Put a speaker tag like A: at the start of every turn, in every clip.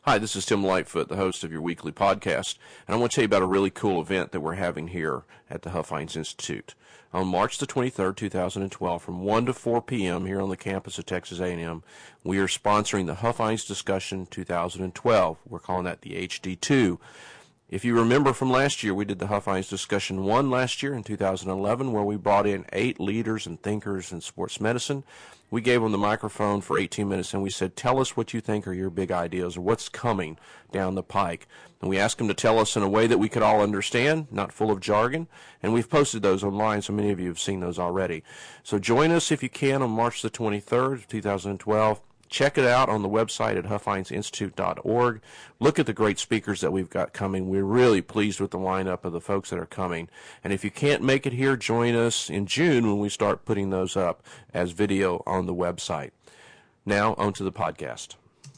A: Hi, this is Tim Lightfoot, the host of your weekly podcast, and I want to tell you about a really cool event that we're having here at the Huff-Hines Institute. On March the 23rd, 2012, from 1 to 4 p.m. here on the campus of Texas A&M, we are sponsoring the Huff-Hines Discussion 2012. We're calling that the HD2. If you remember from last year, we did the Huff-Hines Discussion 1 last year in 2011, where we brought in 8 leaders and thinkers in sports medicine. We gave them the microphone for 18 minutes, and we said, tell us what you think are your big ideas or what's coming down the pike. And we asked them to tell us in a way that we could all understand, not full of jargon, and we've posted those online, so many of you have seen those already. So join us if you can on March the 23rd, 2012. Check it out on the website at huffhinesinstitute.org. Look at the great speakers that we've got coming. We're really pleased with the lineup of the folks that are coming. And if you can't make it here, join us in June when we start putting those up as video on the website. Now, on to the podcast.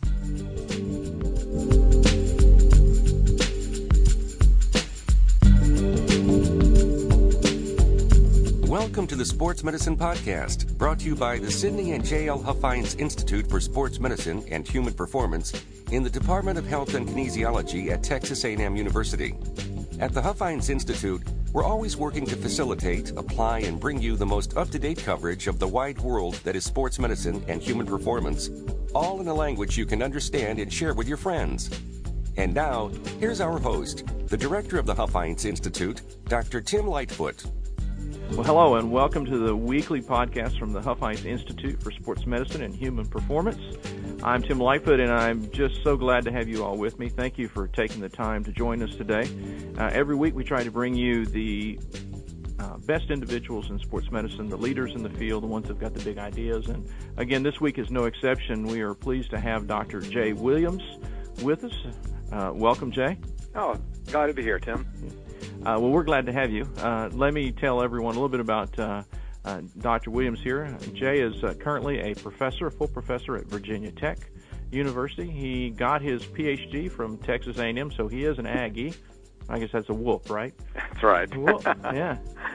B: Welcome to the Sports Medicine Podcast, brought to you by the Sidney and J.L. Huff-Hines Institute for Sports Medicine and Human Performance in the Department of Health and Kinesiology at Texas A&M University. At the Huff-Hines Institute, we're always working to facilitate, apply, and bring you the most up-to-date coverage of the wide world that is sports medicine and human performance, all in a language you can understand and share with your friends. And now, here's our host, the director of the Huff-Hines Institute, Dr. Tim Lightfoot.
C: Well, hello, and welcome to the weekly podcast from the Huff-Hines Institute for Sports Medicine and Human Performance. I'm Tim Lightfoot, and I'm just so glad to have you all with me. Thank you for taking the time to join us today. Every week we try to bring you the best individuals in sports medicine, the leaders in the field, the ones that have got the big ideas. And again, this week is no exception. We are pleased to have Dr. Jay Williams with us. Welcome, Jay.
D: Oh, glad to be here, Tim.
C: Well, we're glad to have you. Let me tell everyone a little bit about Dr. Williams here. Jay is currently a full professor at Virginia Tech University. He got his Ph.D. from Texas A&M, so he is an Aggie. I guess that's a wolf, right?
D: That's right.
C: Wolf, yeah.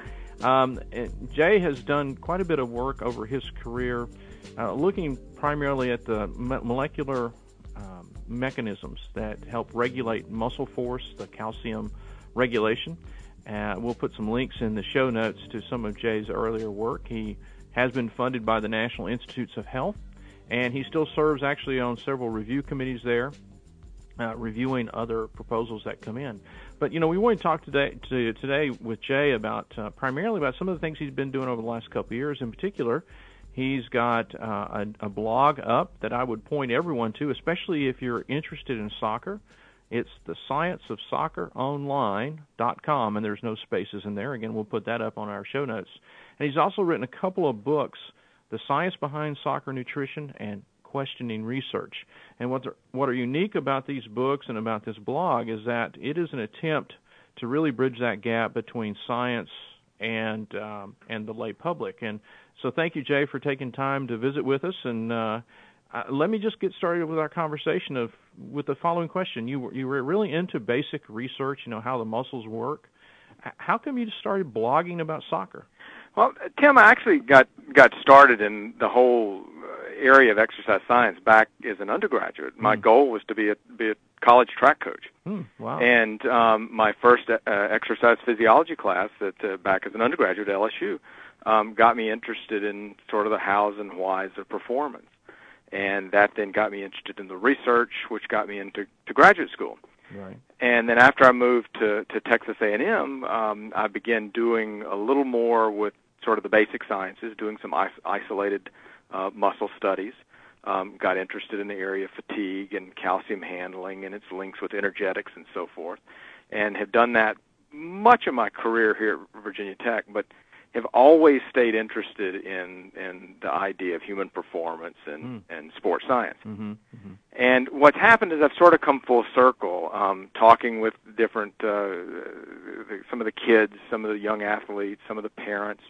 C: Jay has done quite a bit of work over his career, looking primarily at the molecular mechanisms that help regulate muscle force, the calcium regulation. We'll put some links in the show notes to some of Jay's earlier work. He has been funded by the National Institutes of Health, and he still serves actually on several review committees there, reviewing other proposals that come in. But, you know, we want to talk today with Jay about primarily about some of the things he's been doing over the last couple of years. In particular, he's got a blog up that I would point everyone to, especially if you're interested in soccer. It's the scienceofsocceronline.com, and there's no spaces in there. Again, we'll put that up on our show notes. And he's also written a couple of books, The Science Behind Soccer Nutrition and Questioning Research. And what are unique about these books and about this blog is that it is an attempt to really bridge that gap between science and the lay public. And so thank you, Jay, for taking time to visit with us. And let me just get started with our conversation with the following question. You were really into basic research, you know, how the muscles work. How come you started blogging about soccer?
D: Well, Tim, I actually got started in the whole area of exercise science back as an undergraduate. My goal was to be a college track coach.
C: Wow.
D: And my first exercise physiology class back as an undergraduate at LSU got me interested in sort of the hows and whys of performance. And that then got me interested in the research, which got me into graduate school.
C: Right.
D: And then after I moved to Texas A&M, I began doing a little more with sort of the basic sciences, doing some isolated muscle studies. Got interested in the area of fatigue and calcium handling and its links with energetics and so forth, and have done that much of my career here at Virginia Tech, but have always stayed interested in the idea of human performance and sports science. And what's happened is I've sort of come full circle, talking with different, some of the kids, some of the young athletes, some of the parents.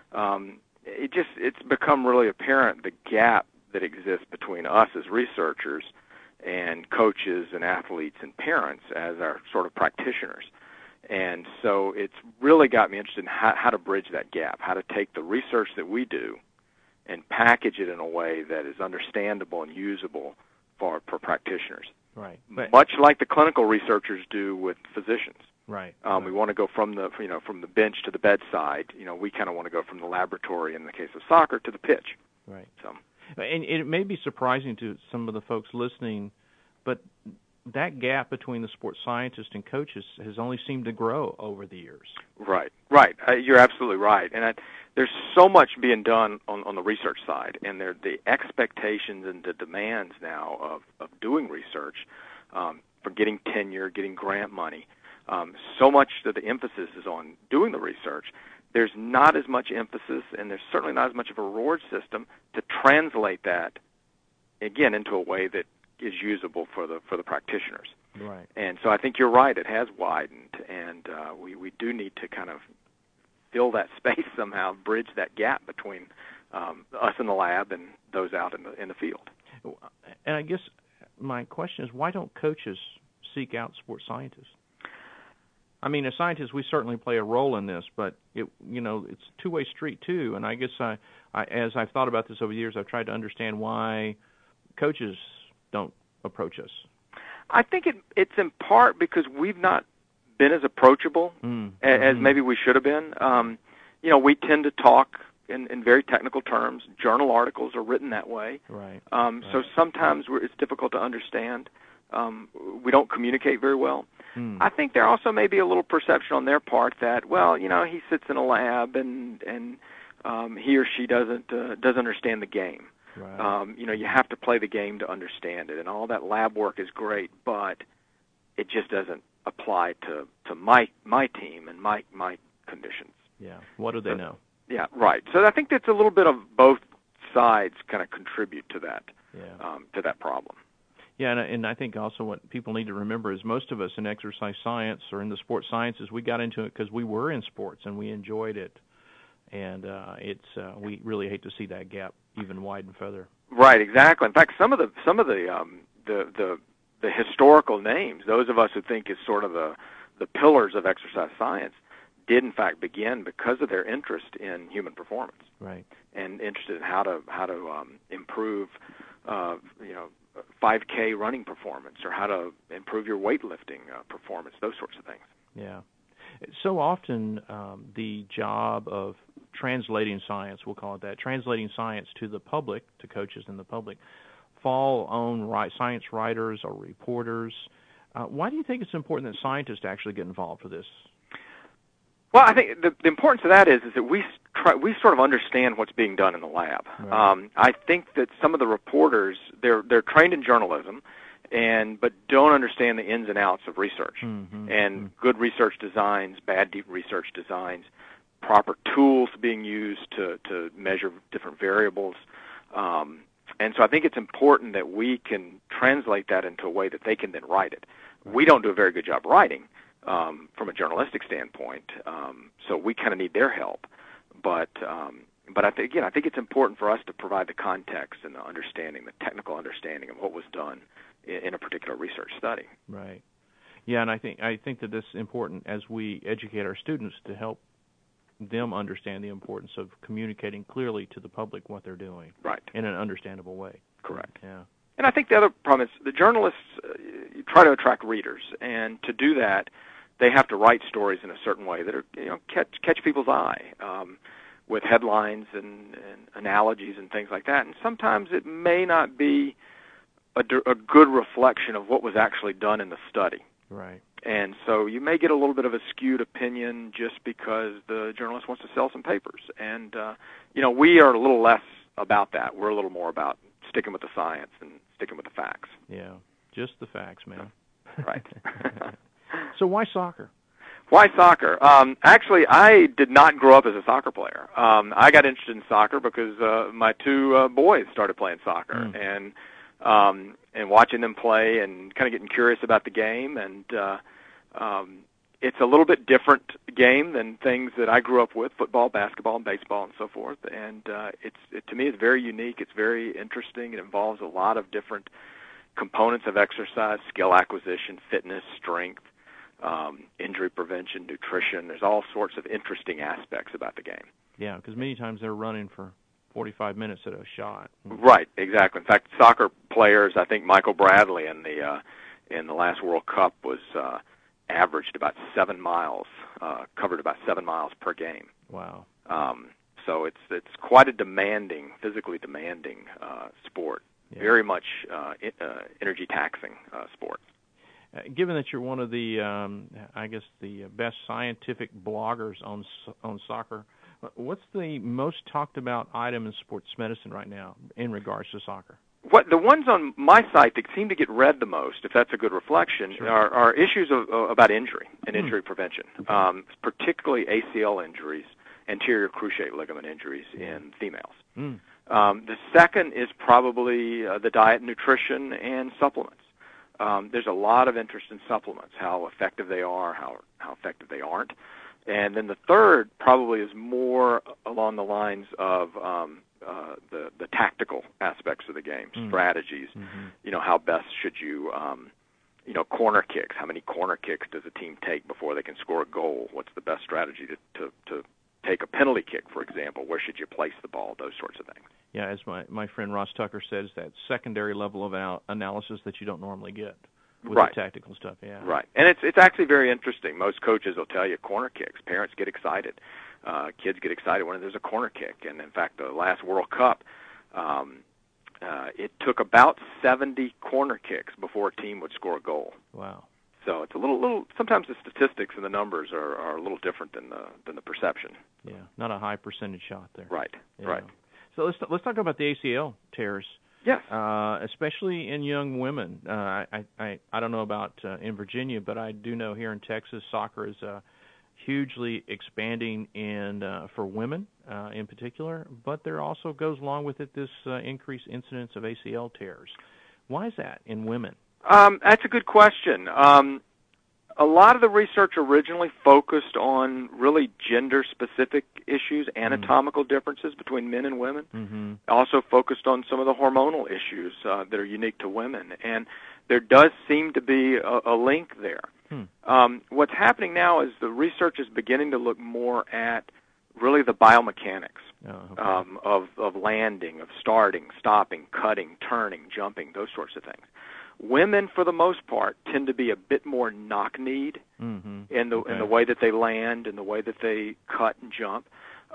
D: It's become really apparent the gap that exists between us as researchers and coaches and athletes and parents as our sort of practitioners. And so it's really got me interested in how to bridge that gap, how to take the research that we do and package it in a way that is understandable and usable for practitioners.
C: Right.
D: Much like the clinical researchers do with physicians.
C: Right.
D: We want to go from the from the bench to the bedside. We kind of want to go from the laboratory in the case of soccer to the pitch.
C: Right.
D: So,
C: and it may be surprising to some of the folks listening, but that gap between the sports scientists and coaches has only seemed to grow over the years.
D: Right. You're absolutely right. And there's so much being done on the research side, and the expectations and the demands now of doing research, for getting tenure, getting grant money. So much that the emphasis is on doing the research. There's not as much emphasis, and there's certainly not as much of a reward system to translate that, again, into a way that is usable for the practitioners.
C: Right.
D: And so I think you're right. It has widened, and we do need to kind of fill that space somehow, bridge that gap between us in the lab and those out in the field.
C: And I guess my question is, why don't coaches seek out sports scientists? I mean, as scientists, we certainly play a role in this, but it's a two-way street too. And I guess as I've thought about this over the years, I've tried to understand why coaches don't approach us.
D: I think it's in part because we've not been as approachable as maybe we should have been. We tend to talk in very technical terms. Journal articles are written that way.
C: Right.
D: So sometimes it's difficult to understand. We don't communicate very well. I think there also may be a little perception on their part that, he sits in a lab and he or she doesn't understand the game.
C: Right.
D: You have to play the game to understand it, and all that lab work is great, but it just doesn't apply to my team and my conditions.
C: Yeah. What do they know?
D: Yeah. Right. So I think that's a little bit of both sides kind of contribute to that.
C: Yeah.
D: To that problem.
C: Yeah, and I think also what people need to remember is most of us in exercise science or in the sports sciences, we got into it because we were in sports and we enjoyed it, and we really hate to see that gap even widen further.
D: Right, exactly. In fact, some of the historical names, those of us who think is sort of the pillars of exercise science, did in fact begin because of their interest in human performance.
C: Right.
D: And interested in how to improve 5K running performance, or how to improve your weightlifting performance, those sorts of things.
C: Yeah. So often the job of translating science, we'll call it that, translating science to the public, to coaches and the public, fall on science writers or reporters. Why do you think it's important that scientists actually get involved with this?
D: Well, I think the importance of that is that we sort of understand what's being done in the lab.
C: Right.
D: I think that some of the reporters, they're trained in journalism, but don't understand the ins and outs of research, and good research designs, bad research designs, proper tools being used to measure different variables. And so I think it's important that we can translate that into a way that they can then write it. Right. We don't do a very good job writing from a journalistic standpoint, so we kind of need their help. But I think it's important for us to provide the context and the understanding, the technical understanding of what was done in a particular research study.
C: Right. Yeah, and I think that this is important as we educate our students to help them understand the importance of communicating clearly to the public what they're doing.
D: Right.
C: In an understandable way.
D: Correct.
C: Yeah.
D: And I think the other problem is the journalists try to attract readers, and to do that, they have to write stories in a certain way that are catch people's eye with headlines and analogies and things like that. And sometimes it may not be a good reflection of what was actually done in the study.
C: Right.
D: And so you may get a little bit of a skewed opinion just because the journalist wants to sell some papers. And we are a little less about that. We're a little more about sticking with the science and sticking with the facts.
C: Yeah, just the facts, man.
D: Right.
C: So why soccer?
D: Why soccer? Actually, I did not grow up as a soccer player. I got interested in soccer because my two boys started playing soccer, and watching them play and kind of getting curious about the game. And it's a little bit different game than things that I grew up with, football, basketball, and baseball, and so forth. And to me, it's very unique. It's very interesting. It involves a lot of different components of exercise: skill acquisition, fitness, strength, injury prevention, nutrition. There's all sorts of interesting aspects about the game.
C: Yeah, because many times they're running for 45 minutes at a shot.
D: Right, exactly. In fact, soccer players, I think Michael Bradley in the last World Cup was averaged about 7 miles, covered about 7 miles per game.
C: Wow.
D: So it's quite a demanding, physically demanding sport. Yeah. Very much energy taxing sport.
C: Given that you're one of the, I guess, the best scientific bloggers on soccer, what's the most talked about item in sports medicine right now in regards to soccer?
D: What the ones on my site that seem to get read the most, if that's a good reflection, sure, are issues about injury and injury prevention, particularly ACL injuries, anterior cruciate ligament injuries in females. The second is probably the diet, nutrition, and supplements. There's a lot of interest in supplements, how effective they are, how effective they aren't. And then the third probably is more along the lines of the tactical aspects of the game, strategies. You know, how best should you, corner kicks. How many corner kicks does a team take before they can score a goal? What's the best strategy to take a penalty kick, for example? Where should you place the ball? Those sorts of things.
C: Yeah, as my friend Ross Tucker says, that secondary level of analysis that you don't normally get with the tactical stuff. Yeah.
D: Right, and it's actually very interesting. Most coaches will tell you corner kicks. Parents get excited. Kids get excited when there's a corner kick. And in fact, the last World Cup, it took about 70 corner kicks before a team would score a goal.
C: Wow.
D: So it's a little. Sometimes the statistics and the numbers are a little different than the perception.
C: Yeah, not a high percentage shot there.
D: Right.
C: Yeah.
D: Right.
C: So let's talk about the ACL tears.
D: Yes.
C: Especially in young women. I don't know about in Virginia, but I do know here in Texas, soccer is hugely expanding for women in particular. But there also goes along with it this increased incidence of ACL tears. Why is that in women?
D: That's a good question. A lot of the research originally focused on really gender-specific issues, anatomical differences between men and women. Also focused on some of the hormonal issues that are unique to women. And there does seem to be a link there. What's happening now is the research is beginning to look more at really the biomechanics of landing, of starting, stopping, cutting, turning, jumping, those sorts of things. Women, for the most part, tend to be a bit more knock-kneed in the way that they land, in the way that they cut and jump.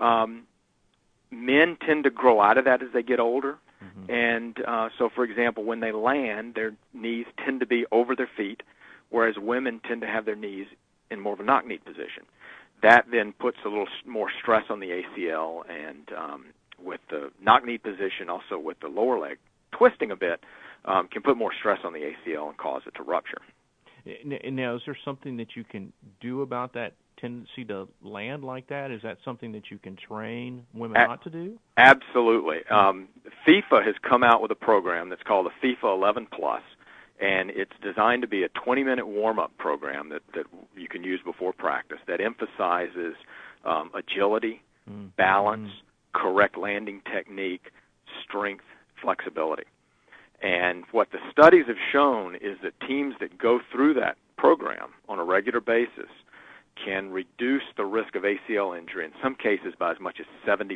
D: Men tend to grow out of that as they get older. And so, for example, when they land, their knees tend to be over their feet, whereas women tend to have their knees in more of a knock-kneed position. That then puts a little more stress on the ACL, and with the knock-kneed position, also with the lower leg twisting a bit, can put more stress on the ACL and cause it to rupture.
C: Now, is there something that you can do about that tendency to land like that? Is that something that you can train women not to do?
D: Absolutely. FIFA has come out with a program that's called the FIFA 11 Plus, and it's designed to be a 20-minute warm-up program that you can use before practice that emphasizes agility, balance, correct landing technique, strength, flexibility. And what the studies have shown is that teams that go through that program on a regular basis can reduce the risk of ACL injury, in some cases by as much as 70%.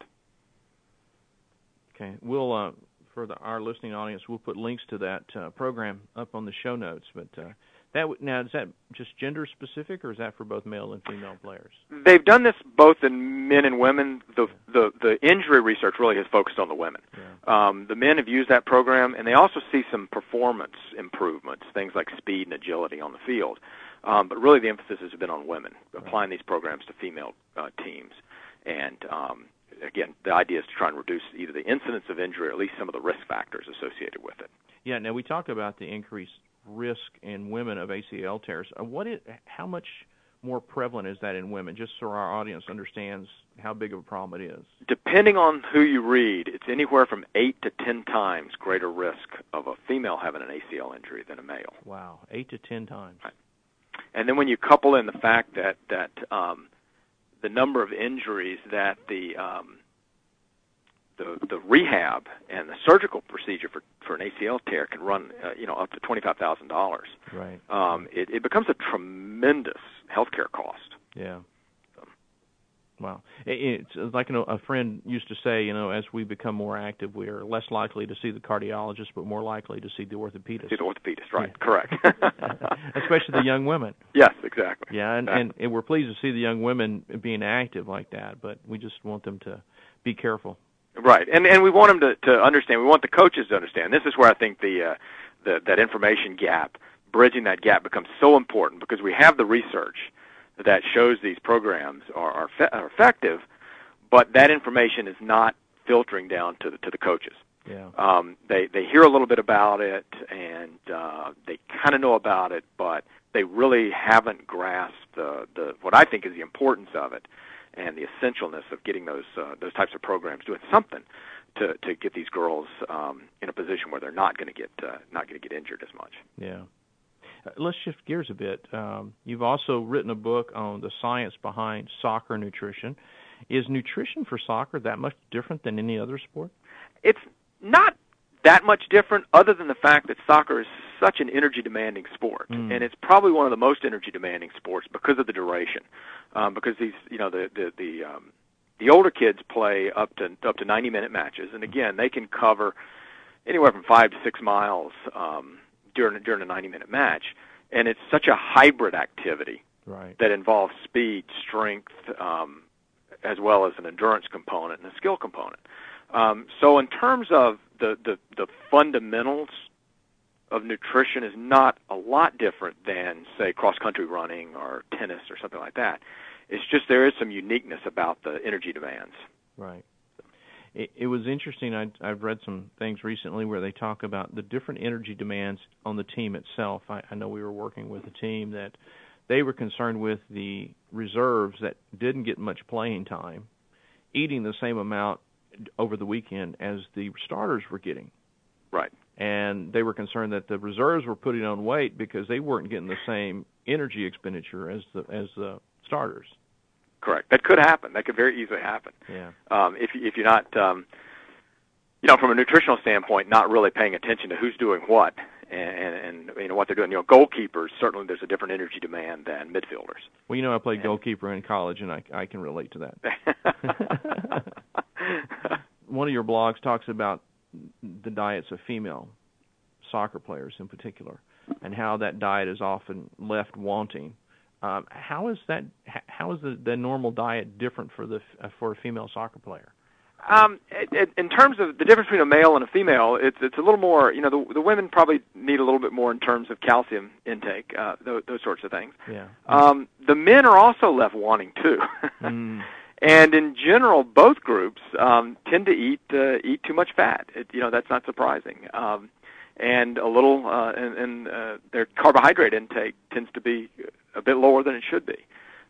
C: Okay. We'll, for our listening audience, we'll put links to that program up on the show notes. But now, is that just gender-specific, or is that for both male and female players?
D: They've done this both in men and women. The injury research really has focused on the women. Yeah. The men have used that program, and they also see some performance improvements, things like speed and agility on the field. But really the emphasis has been on women, applying these programs to female teams. And again, the idea is to try and reduce either the incidence of injury or at least some of the risk factors associated with it.
C: Yeah, now we talked about the increased risk in women of ACL tears. How much more prevalent is that in women, just so our audience understands how big of a problem it is?
D: Depending on who you read, it's anywhere from 8 to 10 times greater risk of a female having an ACL injury than a male.
C: Wow, 8 to 10 times.
D: Right. And then when you couple in the fact that the number of injuries that the rehab and the surgical procedure for an ACL tear can run, up to $25,000.
C: Right.
D: It becomes a tremendous healthcare cost.
C: Yeah. Wow. It's like a friend used to say, as we become more active, we are less likely to see the cardiologist, but more likely to see the orthopedist.
D: See the orthopedist, right? Yeah. Correct.
C: Especially the young women.
D: Yes, exactly.
C: Yeah, and we're pleased to see the young women being active like that, but we just want them to be careful.
D: Right, and we want them to understand. We want the coaches to understand. This is where I think that information gap, bridging that gap, becomes so important, because we have the research that shows these programs are effective, but that information is not filtering down to the coaches.
C: Yeah.
D: They hear a little bit about it, and they kind of know about it, but they really haven't grasped the what I think is the importance of it and the essentialness of getting those types of programs doing something to get these girls in a position where they're not going to get injured as much.
C: Yeah. Let's shift gears a bit. You've also written a book on the science behind soccer nutrition. Is nutrition for soccer that much different than any other sport?
D: It's not that much different, other than the fact that soccer is such an energy-demanding sport, and it's probably one of the most energy-demanding sports because of the duration. Because these, the older kids play up to 90-minute matches, and again, they can cover anywhere from 5 to 6 miles during a 90-minute match, and it's such a hybrid activity that involves speed, strength, as well as an endurance component and a skill component. So in terms of the fundamentals of nutrition is not a lot different than, say, cross-country running or tennis or something like that. It's just there is some uniqueness about the energy demands.
C: Right. It was interesting. I've read some things recently where they talk about the different energy demands on the team itself. I know we were working with a team that they were concerned with the reserves that didn't get much playing time, eating the same amount over the weekend as the starters were getting.
D: Right.
C: And they were concerned that the reserves were putting on weight because they weren't getting the same energy expenditure as the starters.
D: Correct. That could happen. That could very easily happen.
C: Yeah.
D: If you're not, from a nutritional standpoint, not really paying attention to who's doing what and what they're doing. Goalkeepers, certainly there's a different energy demand than midfielders.
C: Well, I played goalkeeper in college, and I can relate to that. One of your blogs talks about the diets of female soccer players in particular, and how that diet is often left wanting. How is the normal diet different for a female soccer player?
D: In terms of the difference between a male and a female, it's a little more. The women probably need a little bit more in terms of calcium intake, those sorts of things.
C: Yeah.
D: The men are also left wanting too. And in general, both groups tend to eat too much fat. That's not surprising. And a little, their carbohydrate intake tends to be a bit lower than it should be.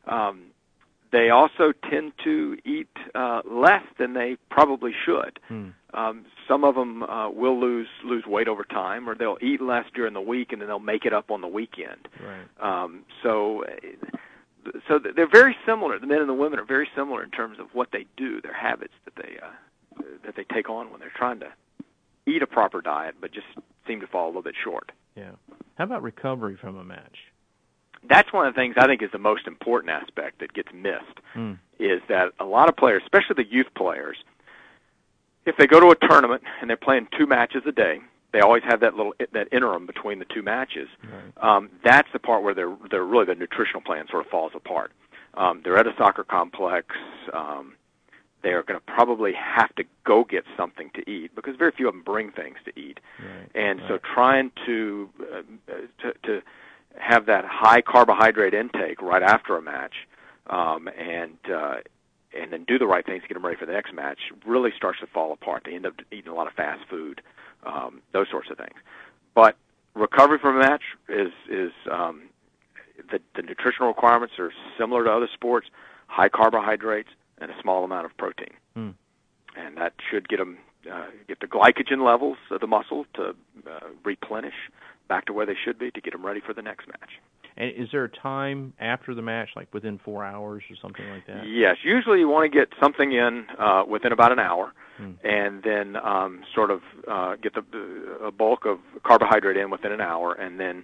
D: They also tend to eat less than they probably should. Some of them will lose weight over time, or they'll eat less during the week, and then they'll make it up on the weekend.
C: Right.
D: So they're very similar. The men and the women are very similar in terms of what they do, their habits that they take on when they're trying to eat a proper diet, but just seem to fall a little bit short.
C: Yeah. How about recovery from a match?
D: That's one of the things I think is the most important aspect that gets missed, is that a lot of players, especially the youth players, if they go to a tournament and they're playing 2 matches a day, they always have that interim between the 2 matches. Right. That's the part where they're really the nutritional plan sort of falls apart. They're at a soccer complex. They're going to probably have to go get something to eat because very few of them bring things to eat. Right. And so trying to have that high carbohydrate intake right after a match, and then do the right things to get them ready for the next match really starts to fall apart. They end up eating a lot of fast food, those sorts of things. But recovery from a match is the nutritional requirements are similar to other sports: high carbohydrates and a small amount of protein, and that should get them get the glycogen levels of the muscle to replenish back to where they should be to get them ready for the next match.
C: And is there a time after the match, like within 4 hours or something like that?
D: Yes, usually you want to get something in within about an hour, and then sort of get a bulk of carbohydrate in within an hour, and then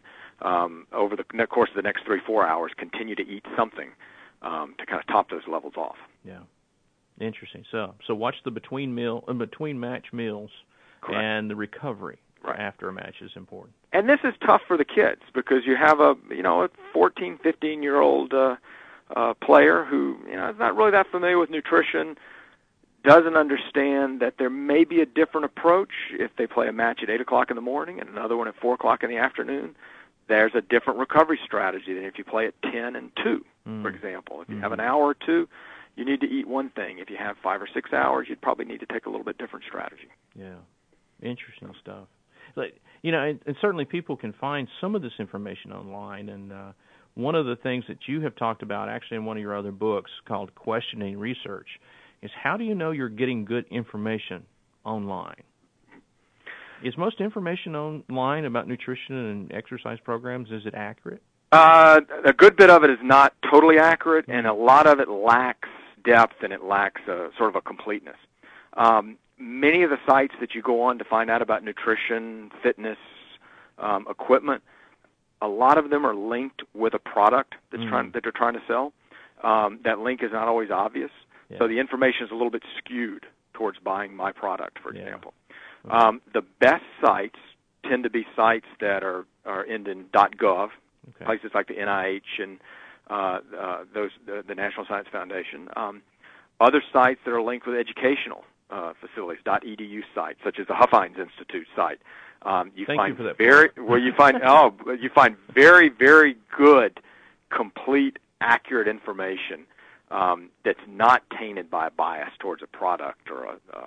D: over the course of the next 3-4 hours, continue to eat something to kind of top those levels off.
C: Yeah. Interesting. So watch the between match meals.
D: Correct.
C: And the recovery
D: right.
C: after a match is important.
D: And this is tough for the kids because you have a 14, 15-year-old player who is not really that familiar with nutrition, doesn't understand that there may be a different approach if they play a match at 8 o'clock in the morning and another one at 4 o'clock in the afternoon. There's a different recovery strategy than if you play at 10 and 2, for example. If you have an hour or two, you need to eat one thing. If you have 5 or 6 hours, you'd probably need to take a little bit different strategy.
C: Yeah, interesting stuff. And certainly people can find some of this information online. And one of the things that you have talked about, actually in one of your other books called Questioning Research, is how do you know you're getting good information online? Is most information online about nutrition and exercise programs, is it accurate?
D: A good bit of it is not totally accurate, and a lot of it lacks depth and it lacks sort of a completeness. Many of the sites that you go on to find out about nutrition, fitness, equipment, a lot of them are linked with a product that they're trying to sell. That link is not always obvious, so the information is a little bit skewed towards buying my product, for example. Okay. The best sites tend to be sites that are end in .gov, places like the NIH and the National Science Foundation. Other sites that are linked with educational facilities, .edu sites, such as the Huffines Institute site. You find very, very good, complete, accurate information that's not tainted by a bias towards a product or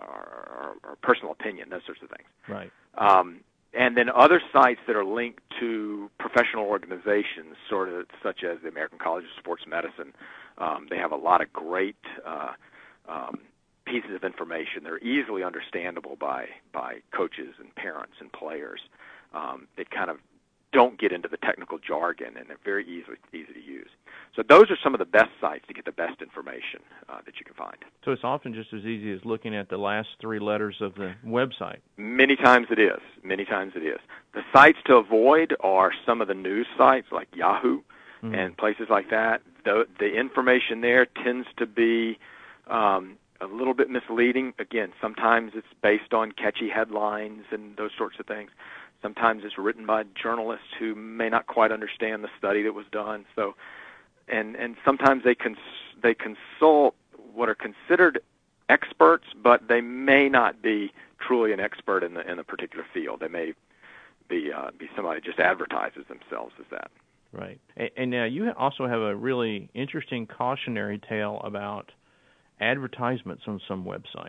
D: a personal opinion, those sorts of things.
C: Right.
D: And then other sites that are linked to professional organizations, sort of such as the American College of Sports Medicine. They have a lot of great pieces of information that are easily understandable by coaches and parents and players. They kind of don't get into the technical jargon, and they're very easy to use. So those are some of the best sites to get the best information that you can find.
C: So it's often just as easy as looking at the last 3 letters of the website.
D: Many times it is. The sites to avoid are some of the news sites like Yahoo and places like that. The information there tends to be a little bit misleading. Again, sometimes it's based on catchy headlines and those sorts of things. Sometimes it's written by journalists who may not quite understand the study that was done. So, and sometimes they consult what are considered experts, but they may not be truly an expert in a particular field. They may be somebody who just advertises themselves as that.
C: Right. And now you also have a really interesting cautionary tale about advertisements on some websites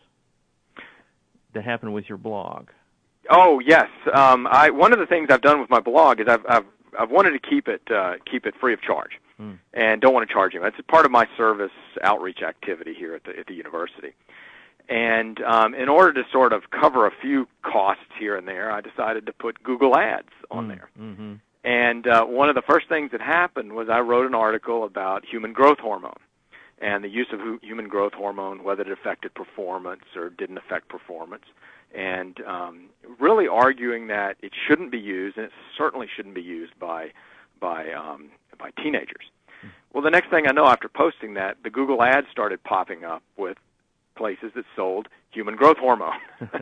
C: that happen with your blog.
D: Oh yes, one of the things I've done with my blog is I've wanted to keep it free of charge, and don't want to charge anyone. It's part of my service outreach activity here at the university. And in order to sort of cover a few costs here and there, I decided to put Google Ads on there. Mm-hmm. And one of the first things that happened was I wrote an article about human growth hormone and the use of human growth hormone, whether it affected performance or didn't affect performance, and really arguing that it shouldn't be used, and it certainly shouldn't be used by teenagers. Well, the next thing I know, after posting that, the Google Ads started popping up with places that sold human growth hormone.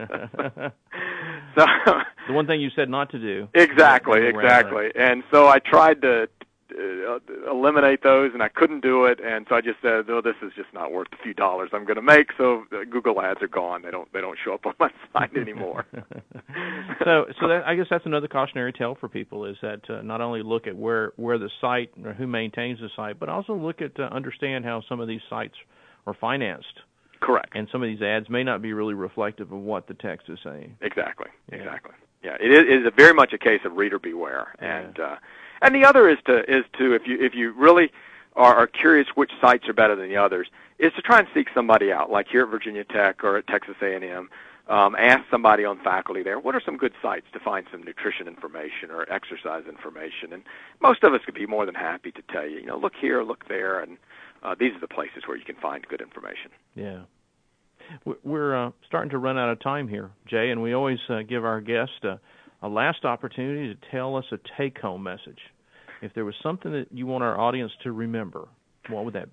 D: So
C: the one thing you said not to do.
D: Exactly. And so I tried to eliminate those, and I couldn't do it, and so I just said, "Oh, this is just not worth the few dollars I'm going to make." So Google Ads are gone; they don't show up on my site anymore.
C: So I guess that's another cautionary tale for people, is that not only look at where the site or who maintains the site, but also look at understand how some of these sites are financed.
D: Correct.
C: And some of these ads may not be really reflective of what the text is saying.
D: Exactly. Yeah, it is very much a case of reader beware, and the other is to if you really are curious which sites are better than the others, is to try and seek somebody out, like here at Virginia Tech or at Texas A&M. Ask somebody on faculty there, what are some good sites to find some nutrition information or exercise information? And most of us could be more than happy to tell you, look here, look there, and these are the places where you can find good information.
C: Yeah. We're starting to run out of time here, Jay, and we always give our guests a last opportunity to tell us a take-home message. If there was something that you want our audience to remember, what would that be?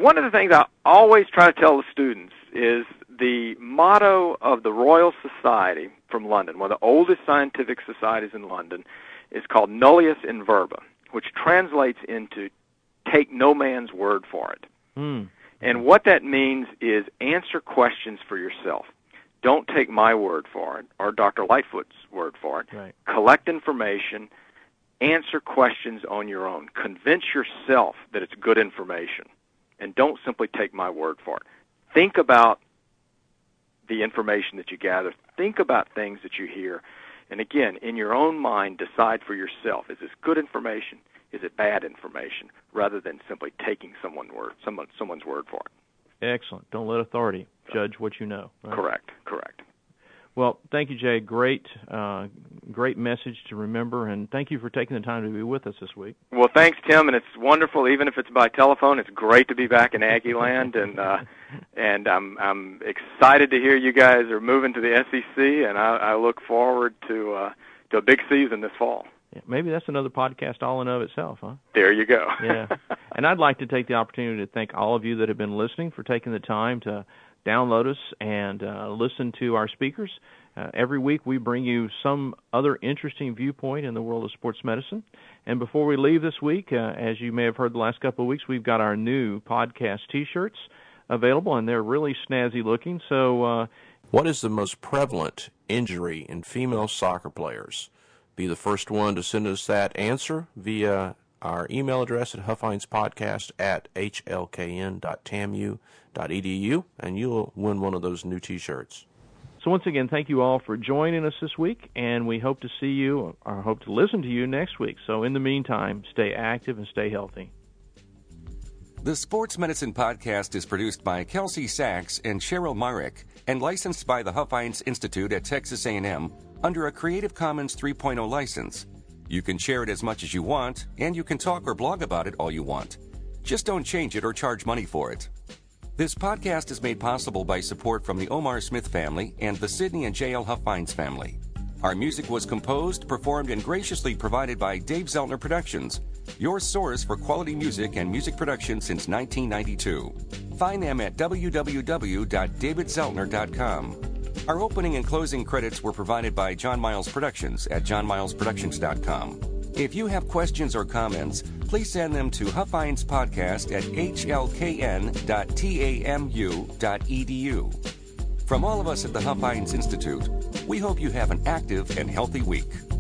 D: one of the things I always try to tell the students is the motto of the Royal Society from London, one of the oldest scientific societies in London, is called Nullius in Verba, which translates into take no man's word for it. And what that means is answer questions for yourself. Don't take my word for it or Dr. Lightfoot's word for it.
C: Right.
D: Collect information, answer questions on your own. Convince yourself that it's good information, and don't simply take my word for it. Think about the information that you gather. Think about things that you hear. And again, in your own mind, decide for yourself, is this good information? Is it bad information? Rather than simply taking someone's word for it.
C: Excellent. Don't let authority judge what you know. Right?
D: Correct.
C: Well, thank you, Jay. Great message to remember, and thank you for taking the time to be with us this week.
D: Well, thanks, Tim, and it's wonderful. Even if it's by telephone, it's great to be back in Aggie Land, and I'm excited to hear you guys are moving to the SEC, and I look forward to a big season this fall.
C: Yeah, maybe that's another podcast all in of itself, huh?
D: There you go.
C: Yeah. And I'd like to take the opportunity to thank all of you that have been listening for taking the time to download us and listen to our speakers. Every week we bring you some other interesting viewpoint in the world of sports medicine. And before we leave this week, as you may have heard the last couple of weeks, we've got our new podcast T-shirts available, and they're really snazzy looking. So,
A: what is the most prevalent injury in female soccer players? Be the first one to send us that answer via our email address at huffhinespodcast@hlkn.tamu.edu, and you'll win one of those new T-shirts.
C: So once again, thank you all for joining us this week, and we hope to see you or hope to listen to you next week. So in the meantime, stay active and stay healthy.
B: The Sports Medicine Podcast is produced by Kelsey Sachs and Cheryl Marek and licensed by the Huffines Institute at Texas A&M under a Creative Commons 3.0 license. You can share it as much as you want, and you can talk or blog about it all you want. Just don't change it or charge money for it. This podcast is made possible by support from the Omar Smith family and the Sidney and J.L. Huffines family. Our music was composed, performed, and graciously provided by Dave Zeltner Productions, your source for quality music and music production since 1992. Find them at www.davidzeltner.com. Our opening and closing credits were provided by John Miles Productions at johnmilesproductions.com. If you have questions or comments, please send them to huffhinespodcast@hlkn.tamu.edu. From all of us at the Huffines Institute, we hope you have an active and healthy week.